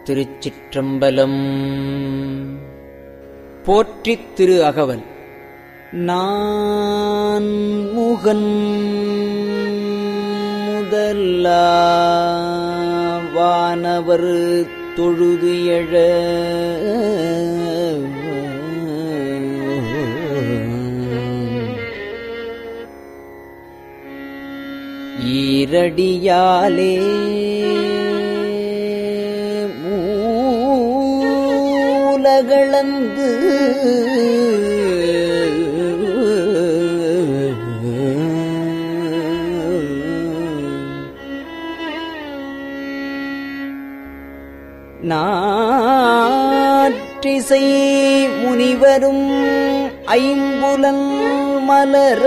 திருச்சிற்றம்பலம். போற்றித் திரு அகவல். நான் முகன் முதலா வானவர் தொழுது எழ ஈரடியாலே மூலகளந்து நாற்றிசை முனிவரும் ஐம்புலன் மலர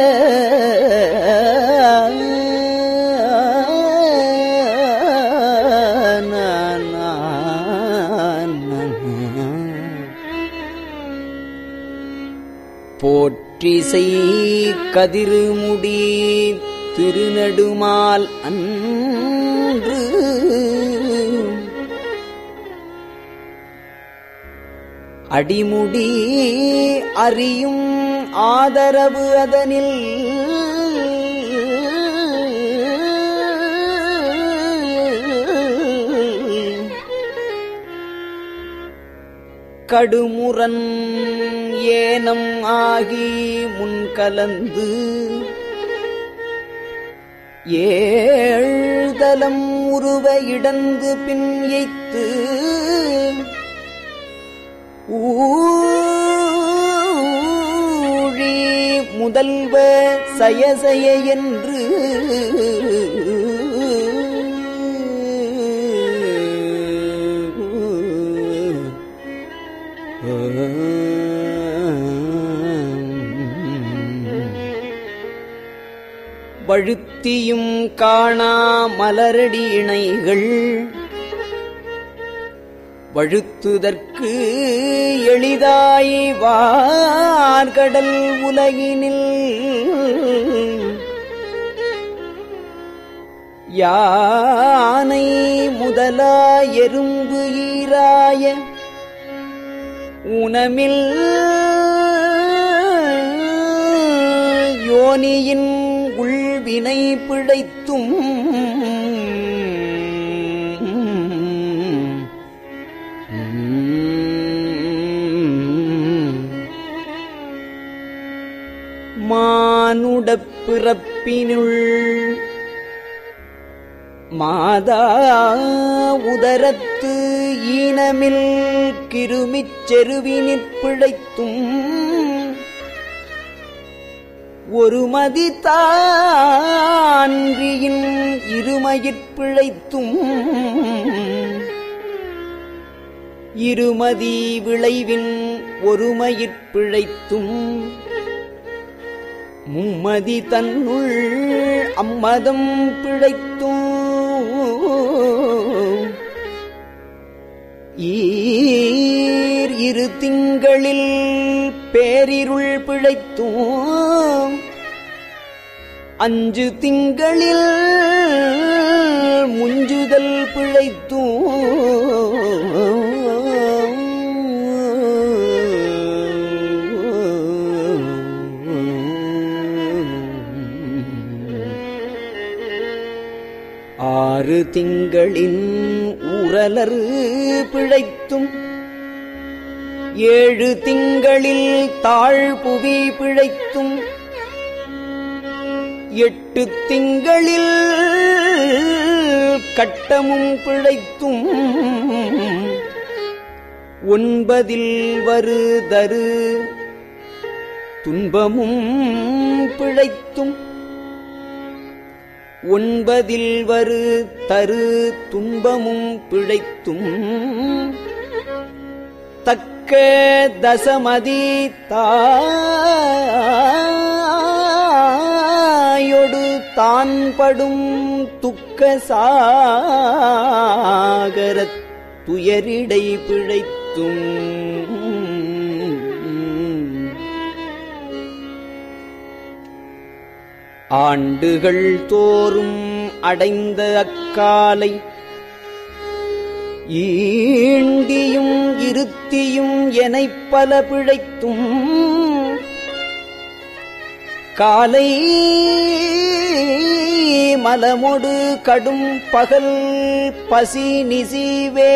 போற்றிசை கதிர்முடி திருநெடுமால் அன்று அடிமுடி அறியும் ஆதரவு அதனில் கடுமுரண் ஏனம் ஆகி முன்கலந்து ஏழ்தலம் உருவ இடந்து பின் எய்த்து ஊழி முதல்வ சயசய என்று வழுத்தியும் காணா மலரடி இணைகள் வழுத்துதற்கு எளிதாய் வார்கடல் உலகினில் யானை முதலா எறும்பு ஈராய உணமில் யோனியின் உள்வினை பிழைத்தும் மானுடப் பிறப்பினுள் மாதா உதரத்து ஈனமில் கிருமிச் செருவினிற் பிழைத்தும் ஒருமதி தான்றியின் இருமயிற் பிழைத்தும் இருமதி விளைவின் ஒருமயிற் பிழைத்தும் மும்மதி தன்னுள் அம்மதம் பிழைத்தும் இரு திங்களில் பேரிருள் பிழைத்தும் 5 திங்களில் முஞ்சுதல் பிழைத்தும் ஆறு திங்களின் ஊரலர் பிழைத்தும் 7 திங்களில் தாழ்புவி பிழைத்தும் 8 திங்களில் கட்டமும் பிழைத்தும் 9 வருதரு துன்பமும் பிழைத்தும் 9 வரு தரு துன்பமும் பிழைத்தும் தக்க தசமதி தாயொடு தான்படும் துக்க சாகரத் துயரிடை பிழைத்தும் ஆண்டுகள் தோறும் அடைந்த அக்காலை ஈண்டியும் இருத்தியும் எனைப் பல பிழைத்தும் காலை மலமொடு கடும் பகல் பசி நிசிவே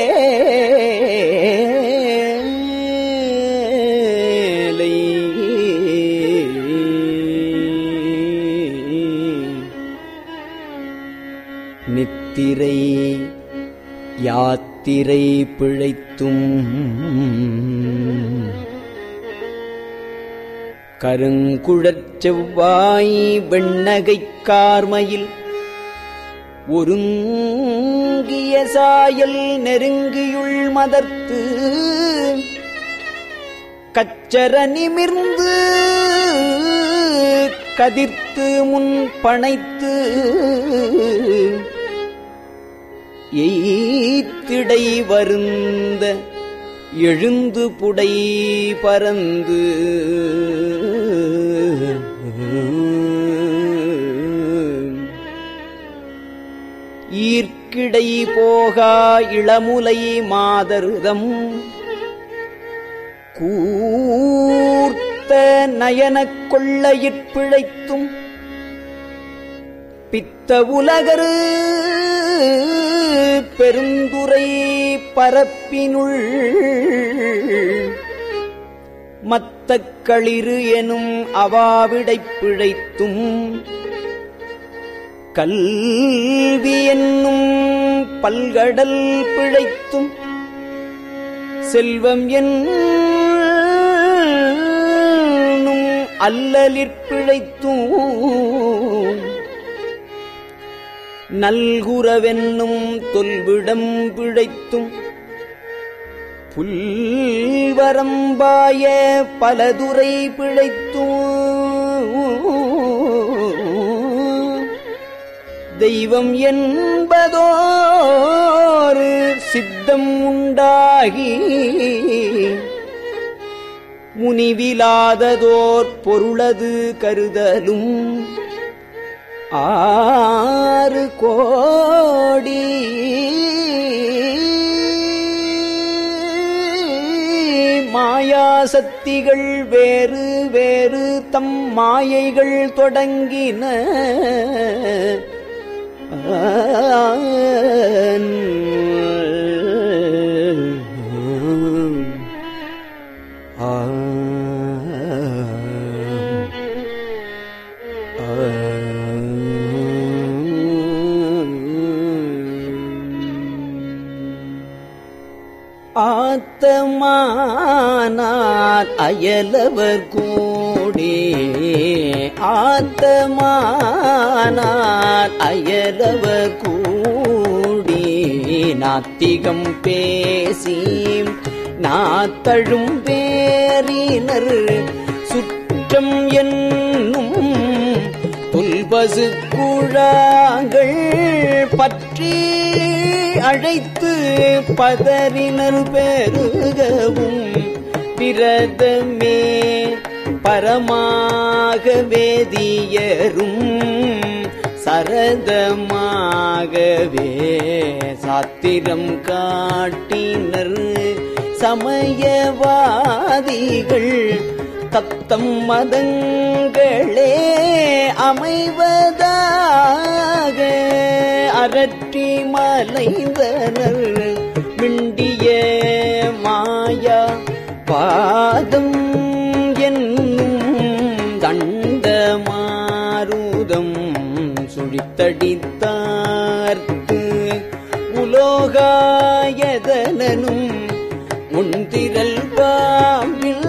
நித்திரை யாத்திரை பிழைத்தும் கருங்குழற் செவ்வாய் வெண்ணகைக் கார்மையில் ஒருங்கிய சாயல் நெருங்கியுள் மதர்த்து கச்சர நிமிர்ந்து கதிர்த்து முன் பனைத்து எய்திடை வருந்த எழுந்து புடை பரந்து ஈர்க்கிடை போகா இளமுலை மாதர்தம் கூர்த்த நயனக் கொள்ளையிற் பிழைத்தும் பித்த உலகரு பெருந்துரை பரப்பினுள் மத்தக் களிறு எனும் அவாவிடைப் பிழைத்தும் கல்வி என்னும் பல்கடல் பிழைத்தும் செல்வம் என்னும் அல்லலிற் பிழைத்தும் நல்குரவென்னும் தொல்விடம் பிழைத்தும் புல்வரம்பாய பலதுரை பிழைத்தும் தெய்வம் என்பதோர் சித்தம் உண்டாகி முனிவிலாததோர் பொருளது கருதலும் 6 கோடி மாயாசக்திகள் வேறு வேறு தம் மாயைகள் தொடங்கின ஆத்தமானார் அயலவர் கூடி ஆத்தமானார் அயலவர் கூடி நாத்திகம் பேசி நாத்தழும் பேரினர் சுற்றம் என்னும் புல்பசு குழாங்கள் பற்றி அழைத்து பதறினர் பெருகவும் பிரதமே பரமாக வேதியரும் சரதமாகவே சாத்திரம் காட்டினர் சமயவாதிகள் தத்தம் மதங்களே அமைவதாக அரற்றி மலைந்தனர் மிண்டிய மாயா பாதம் என்னும் தண்ட மாருதம் சுழித்தடித்தார்க்கு உலோகாயதனும் முன்திரல் பாம்பில்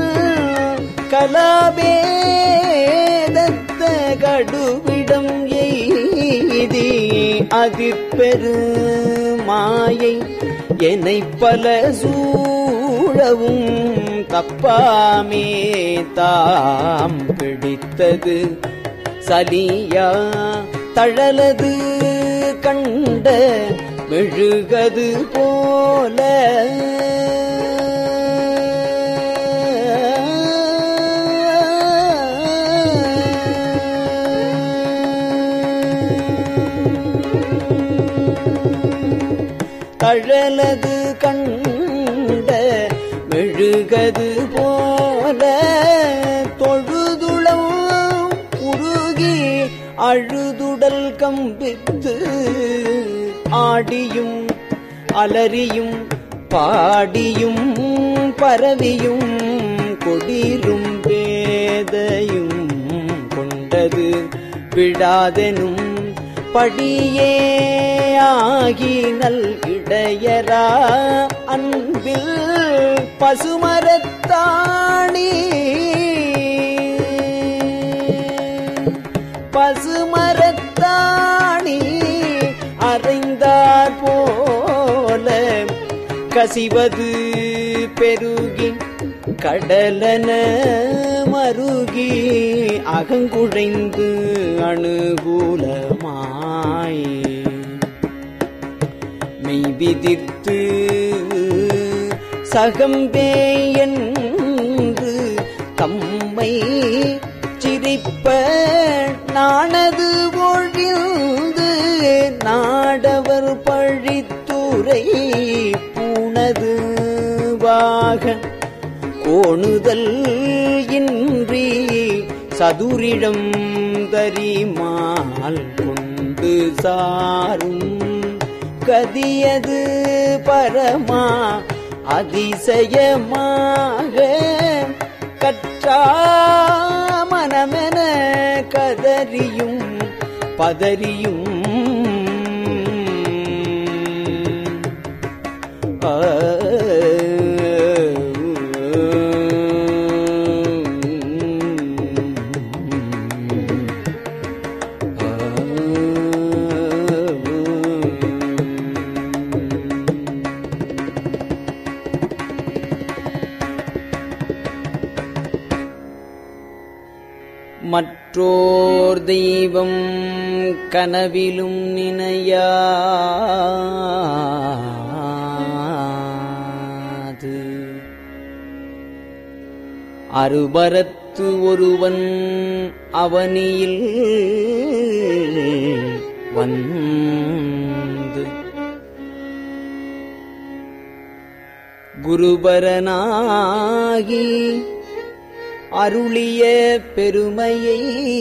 கலாபேதத்த கடுவிடம் எய்தி அதிர்பெரு மாயை எனைப் பல சூழவும் தப்பாமே தாம் பிடித்தது சலியா தழலது கண்ட மெழுகது போல தழலது கண்ட மெழுகது போல தொழுதுளம் உருகி அழுதுடல் கம்பித்து ஆடியும் அலறியும் பாடியும் பரவியும் கொடிரும் பேதையும் கொண்டது விடாதெனும் படியே ஆகி நல் இடையரா அன்பில் பசுமரத்தாணி பசுமரத்தாணி அறைந்தார் போல கசிவது பெருகி கடலன மருகி அகங்குழைந்து அனுகூலமாய் மெய்விதிர்த்து சகம்பே என்று தம்மை சிரிப்ப நாணது ஒழிந்து நாடவர் பழித்துரை பூணது வாக கோணுதல் இன்றி சதுரிடம் தரிமால் கொண்டு சாரும் கதியது பரமா அதிசயமாக கற்றாமனமென கதறியும் பதறியும் மற்றோர் தெய்வம் கனவிலும் நினையாது அருபரத்து ஒருவன் அவனியில் வந்து குருபரனாகி அருளிய பெருமையை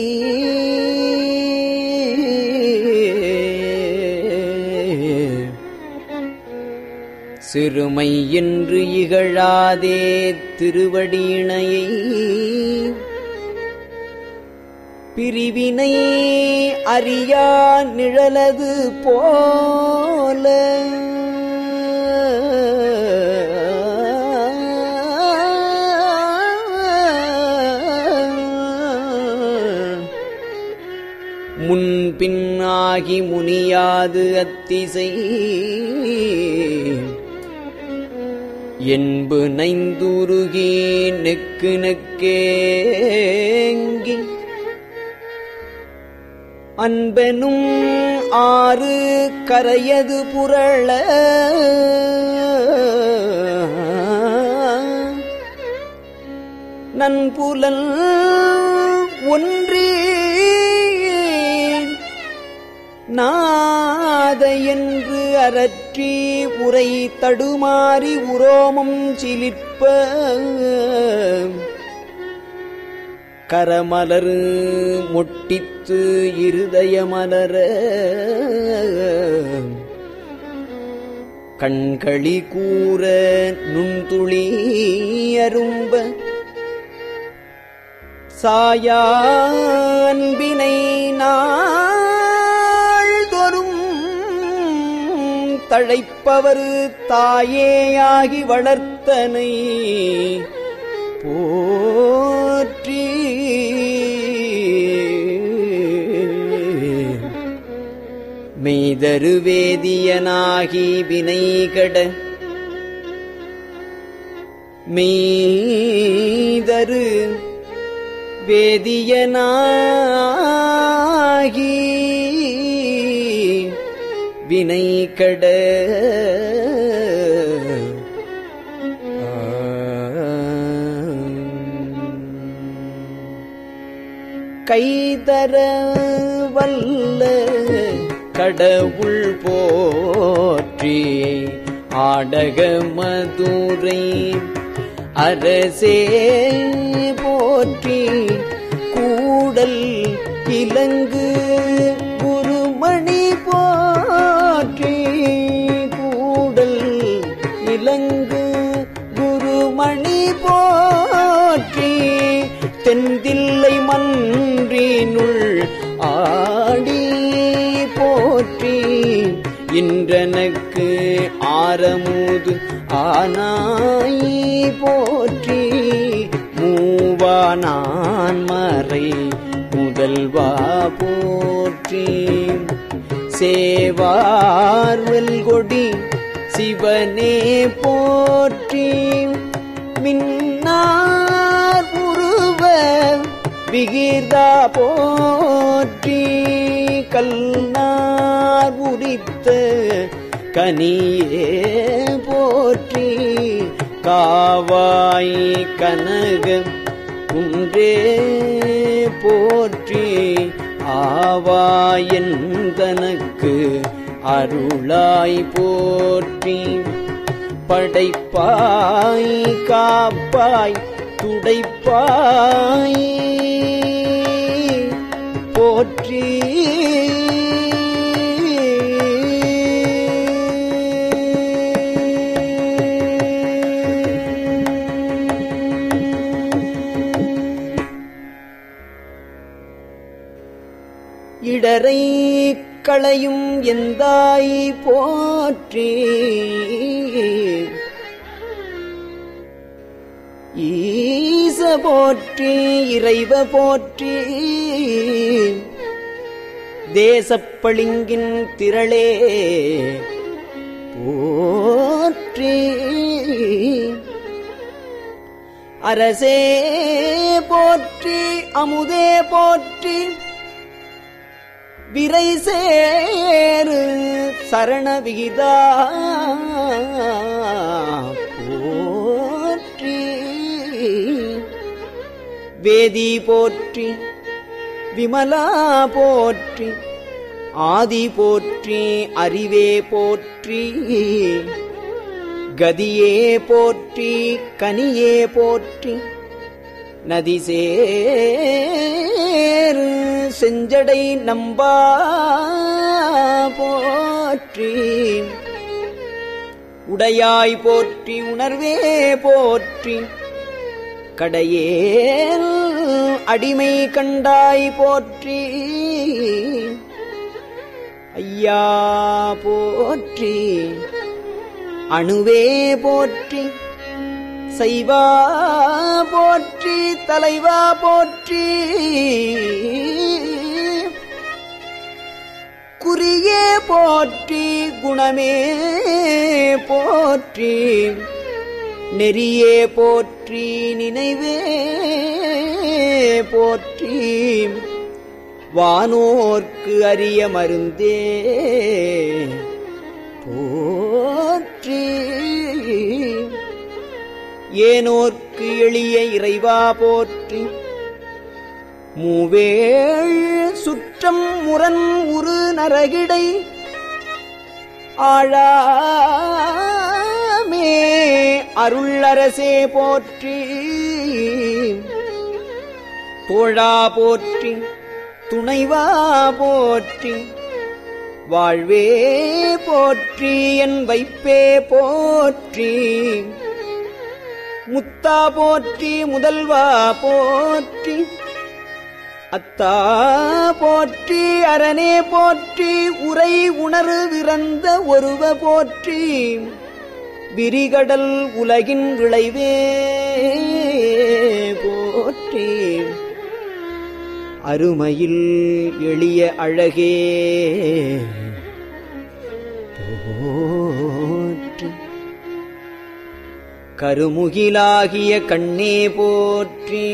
சிறுமை என்று இகழாதே திருவடியினையை பிரிவினை அறியா நிழலது போல முன்பின்னாகி முனியாது அத்திசை என்பு நைந்துருகி நெக்கு நெக்கேங்கி அன்பெனும் ஆறு கரையது புரள நன்புலன் ஒன்றி நாத என்று அரற்றி உரை தடுமாறி உரோமம் சிலிர்ப்ப கரமலர் மொட்டித்து இருதயமலர கண்களி கூற நுண்துளி அரும்ப சாயான்பினை நாள்தொறும் தழைப்பவர் தாயேயாகி வளர்த்தனை போற்றி மெய்தரு வேதியனாகி வினைகட மெய்தரு வேதியனாகி வினைகட கைதர வல்ல கடவுள் போற்றி ஆடக மதுரை அரசே போற்றி கூடல் இலங்கு குருமணி போற்றி கூடல் இலங்கு குருமணி போற்றி தென்தில்லை மன்றினுள் ஆடி போற்றி இன்றனக்கு ஆரமுது ஆனாய் போற்றி மூவானான் மறை முதல்வா போற்றி சேவார்வல் கொடி சிவனே போற்றி மின்னார் உருவ விகிர்தா போற்றி கல்நார் உரித்த கனியே போற்றி காவாய் கனக குன்றே போற்றி ஆவாயந்தனக்கு அருளாய் போற்றி படைப்பாய் காப்பாய் துடைப்பாய் போற்றி இடரை களையும் எந்தாய் போற்றி ஈச போற்றி இறைவ போற்றி தேசப்பளிங்கின் திரளே போற்றி அரசே போற்றி அமுதே போற்றி விரை சேரு சரண விகிதா போற்றி வேதி போற்றி விமலா போற்றி ஆதி போற்றி அறிவே போற்றி கதியே போற்றி கனியே போற்றி நதிசேரு செஞ்சடை நம்பா போற்றி உடையாய் போற்றி உணர்வே போற்றி கடையேல் அடிமை கண்டாய் போற்றி ஐயா போற்றி அணுவே போற்றி சைவா போற்றி தலைவா போற்றி குறியே போற்றி குணமே போற்றி நெறியே போற்றி நினைவே போற்றி வானோர்க்கு அரிய மருந்தே போற்றி ஏனோர்க்கு எளிய இறைவா போற்றி மூவேள் சுற்றம் முரண் உரு நரகிடை ஆழாமே அருளரசே போற்றி தோழா போற்றி துணைவா போற்றி வாழ்வே போற்றி என் வைப்பே போற்றி முத்தா போற்றி முதல்வா போற்றி அத்தா போற்றி அரணே போற்றி உரை உணரு விரந்த ஒருவ போற்றி விரிகடல் உலகின் விளைவே போற்றி அருமையில் எளிய அழகே போற்றி கருமுகிலாகிய கண்ணே போற்றி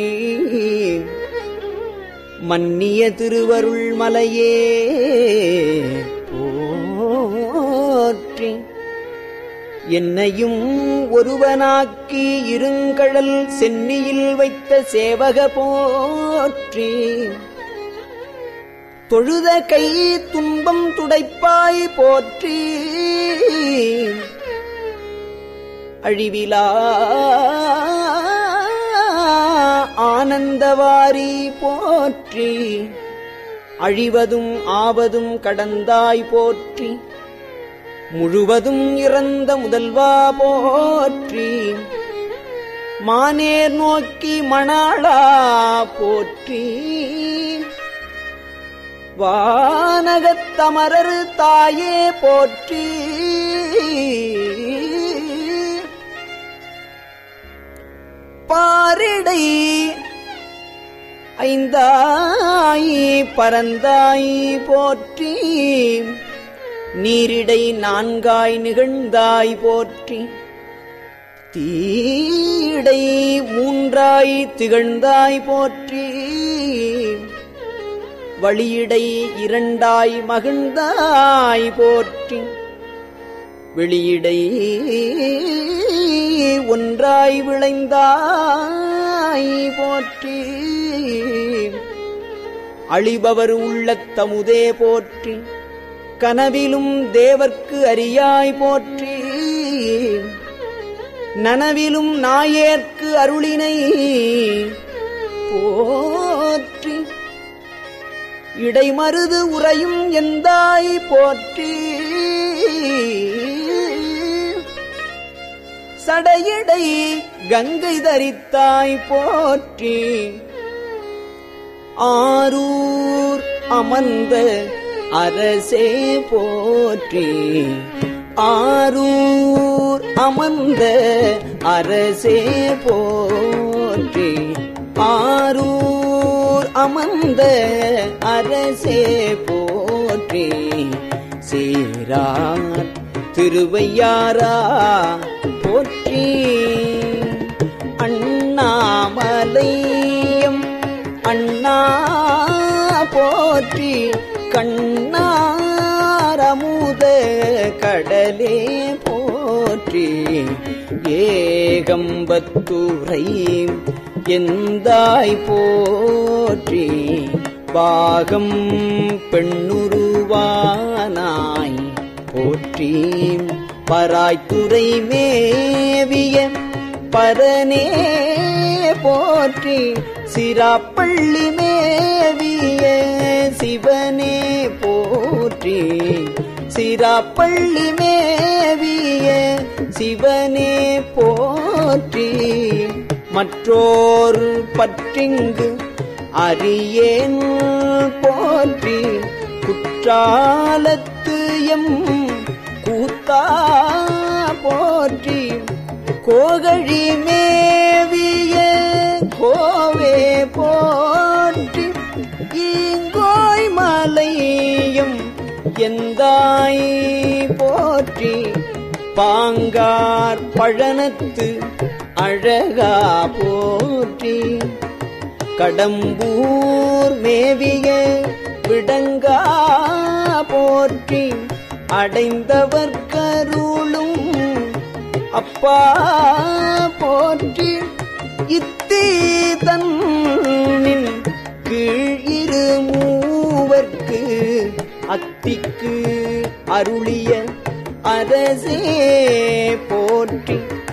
மன்னிய திருவருள் மலையே போற்றி என்னையும் ஒருவனாக்கி இருங்கடல் சென்னியில் வைத்த சேவக போற்றி தொழுத கை துன்பம் துடைப்பாய் போற்றி அழிவிலா ஆனந்தவாரி போற்றி. அழிவதும் ஆவதும் கடந்தாய் போற்றி. முழுவதும் இறந்த முதல்வா போற்றி. மானேர் நோக்கி மணாளா போற்றி. வானகத்தமரர் தாயே போற்றி. பாரிடை ஐந்தாய் பரந்தாய் போற்றி. நீரிடை நான்காய் நிகழ்ந்தாய் போற்றி. தீடை மூன்றாய் திகழ்ந்தாய் போற்றி. வழியிடை இரண்டாய் மகிழ்ந்தாய் போற்றி. வெளியிடை ஒன்றாய் விளைந்தாய் போற்றி. அழிபவர் உள்ளத்தமுதே போற்றி. கனவிலும் தேவர்க்கு அறியாய் போற்றி. நனவிலும் நாயேற்கு அருளினை போற்றி. இடைமருது உறையும் எந்தாய் போற்றி. சடையடை கங்கை தரித்தாய் போற்றி. ஆரூர் அமர்ந்த அரசே போற்றி. ஆரூர் அமர்ந்த அரசே போற்றி. ஆரூர் அமர்ந்த அரசே போற்றி. சீரார் திருவையாரா போற்றி. அண்ணாமலையம் அண்ணா போற்றி. கண்ணாரமுத கடலே போற்றி. ஏகம்பத்துரை எந்தாய் போற்றி. பாகம் பெண்ணுருவானாய் போற்றி. பராய்த்துறை மேவிய பரனே போற்றி. சிராப்பள்ளி மேவிய சிவனே போற்றி. சிராப்பள்ளி மேவிய சிவனே போற்றி. மற்றோர் பற்றிங்கு அறியேன் போற்றி. குற்றாலத்து எம் கூத்தா போற்றி. கோகழி மேவிய கோவே போற்றி. ஈங்கோய் மலையும் எந்தாய் போற்றி. பாங்கார் பழனத்து அழகா போற்றி. கடம்பூர் மேவிய விடங்கா போற்றி. அடைந்தவர் கருளும் அப்பா போற்றி. இத்தீதன்னின் கீழ் இரு மூவர்க்கு அத்திக்கு அருளிய அரசே போற்றி.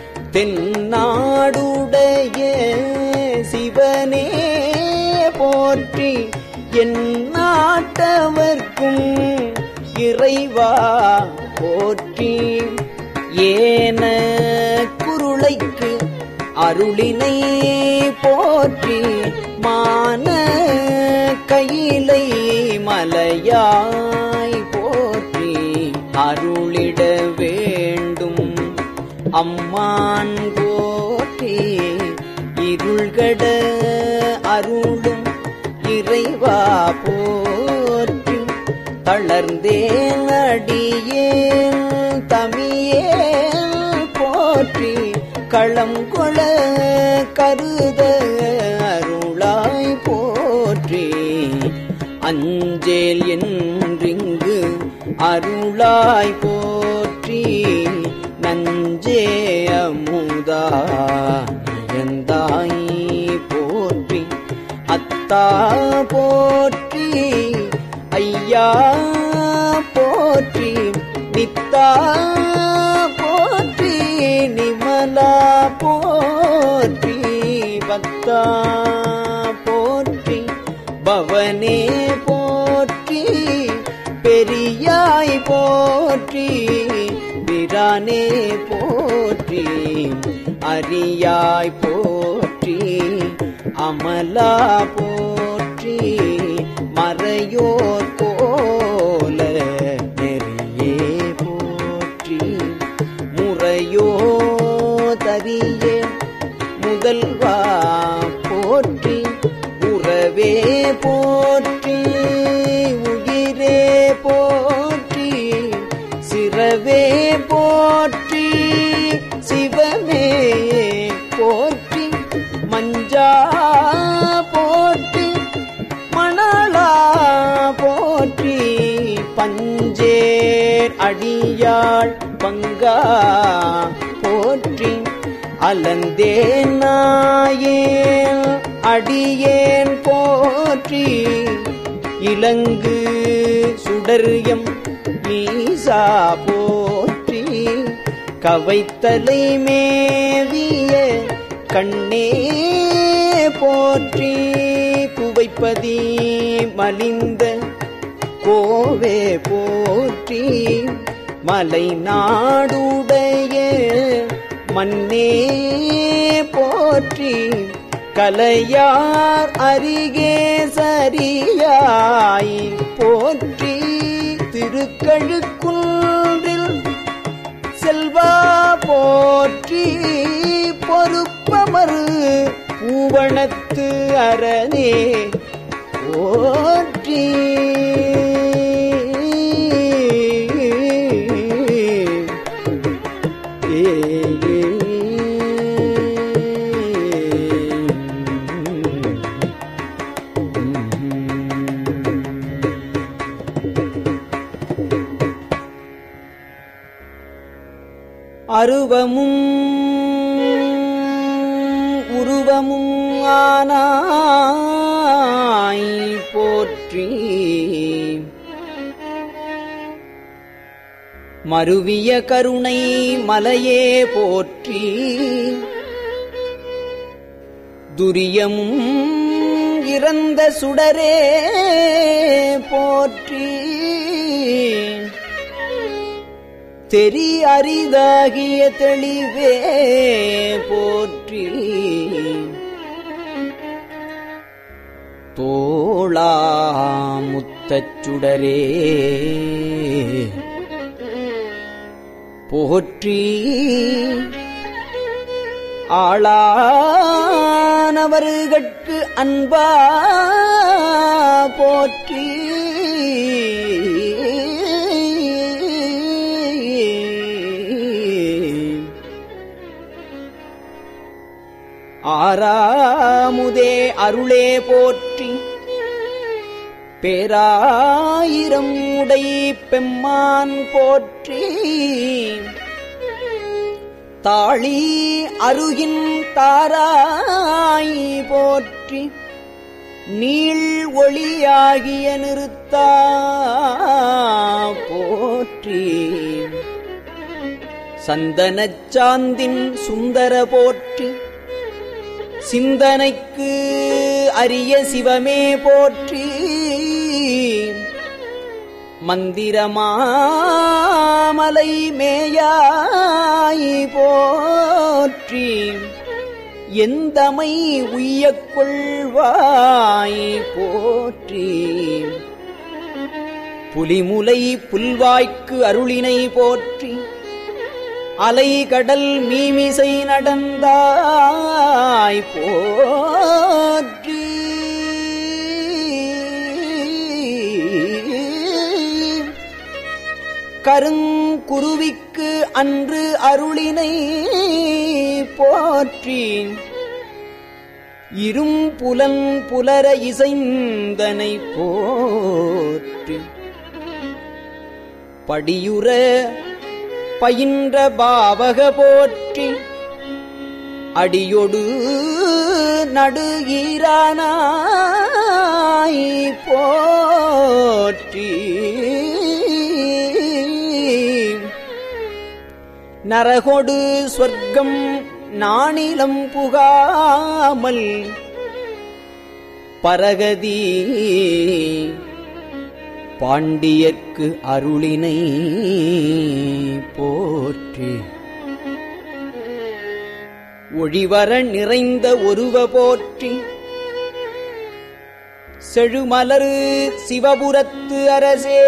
தென்னாடுடைய சிவனே போற்றி. என் நாட்டவர்க்கும் இறைவா போற்றி. ஏன குருளைக்கு அருளினை போற்றி. மான கையிலை மலையாய் போற்றி. அருளிட வேண்டும் அம்மான் போற்றி. இருள்கட அருளும் இறைவா போற்றி. தளர்ந்தேன் அடியேன் தமியேன் போற்றி. களங்கொள கருத அருளாய் போற்றி. அஞ்சேல் என்றிங்கு அருளாய் போற்றி. நஞ்சே அமுதா எந்தாய் போற்றி. அத்தா போற்றி. ஐயா போற்றி. நித்தா போற்றி. நிமல பரனே போற்றி பெரியாய் போற்றி பிரானே போற்றி அரியாய் போற்றி அமலா போற்றி மறையோர் கோல நெறியே போற்றி முறையோ தரிய முதல்வா போற்றி உறவே போற்றி உயிரே போற்றி சிறவே போற்றி சிவமே போற்றி மஞ்சா போற்றி மணலா போற்றி பஞ்சேர் அடியாள் பங்கா போற்றி அலந்தேன் நாயேன் அடியேன் போற்றி இலங்கு சுடர்யம் ஈசா போற்றி கவைத்தலை மேவிய கண்ணே போற்றி குவைப்பதி மலிந்த கோவே போற்றி மலை நாடுடைய மன்னே போற்றி கலையார் அருகே சரியாய் போற்றி திருக்கழுக்குன்றில் செல்வா போற்றி பொறுப்பமரு பூவணத்து அரணே போற்றி அருவமும் உருவமும் ஆனாய் போற்றி மருவிய கருணை மலையே போற்றி துரியமும் இறந்த சுடரே போற்றி தெரி அரிதாகிய தெளிவே போற்றி தோளாமுத்தச் சுடரே போற்றி ஆளானவர்கட்கு அன்பா போற்றி ஆறாமுதே அருளே போற்றி பேராயிரம் உடை பெம்மான் போற்றி தாளி அருகின் தாராய் போற்றி நீள் ஒளியாகிய நிறுத்தா போற்றி சந்தனச் சாந்தின் சுந்தர போற்றி சிந்தனைக்கு அரிய சிவமே போற்றி மந்திரமாமலை மேயாய் போற்றி எந்தமை உய்யக் கொள்வாய் போற்றி புலிமுலை புல்வாய்க்கு அருளினை போற்றி அலைகடல் மீமிசை நடந்தாய் போற்றி கருங்குருவிக்கு அன்று அருளினை போற்றி இரும்புலன் புலர இசைந்தனை போற்றி படியுற பயின்ற பாவக போற்றி அடியொடு நடுகிறானாய் போற்றி நரகொடு சொர்க்கம் நாணிலம் புகாமல் பரகதி பாண்டியர்க்கு அருளினை போற்றி. ஒளிவர நிறைந்த ஒருவ போற்றி. செழுமலரு சிவபுரத்து அரசே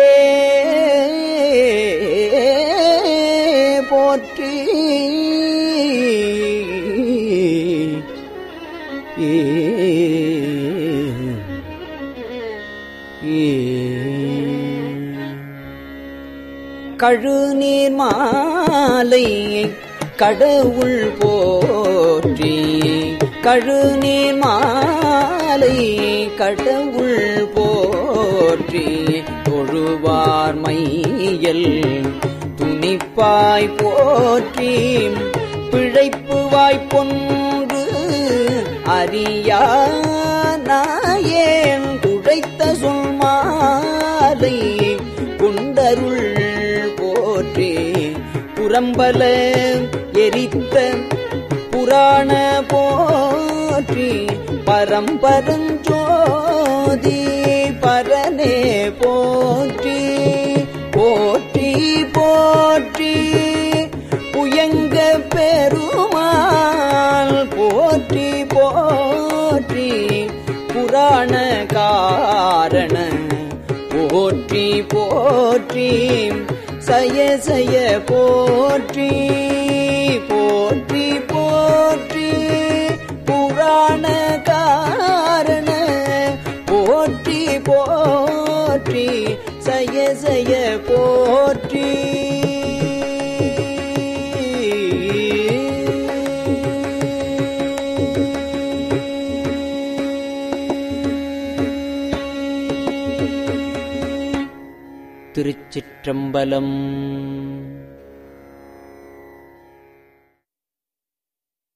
போற்றி. கழுநீர் மாலை கடவுள் போற்றி. கழுநீர் மாலை கடவுள் போற்றி. தொழுவார் மையல் துணிப்பாய் போற்றி. பிழைப்பு வாய்ப்பொன்று அறியா நாயேன் குழைத்த சொல்மாலை குண்டருள் போற்றி. புறம்பல எரித்த புராண போற்றி. பரம்பரஞ்சோதி பரனே போற்றி. போற்றி போற்றி புயங்க பெருமாள் போற்றி. போற்றி புராண காரண போற்றி. போற்றி சய சய போற்றி. போற்றி போற்றி புராண காரண போற்றி. போற்றி சய சய போற்றி. திருச்சிற்றம்பலம்.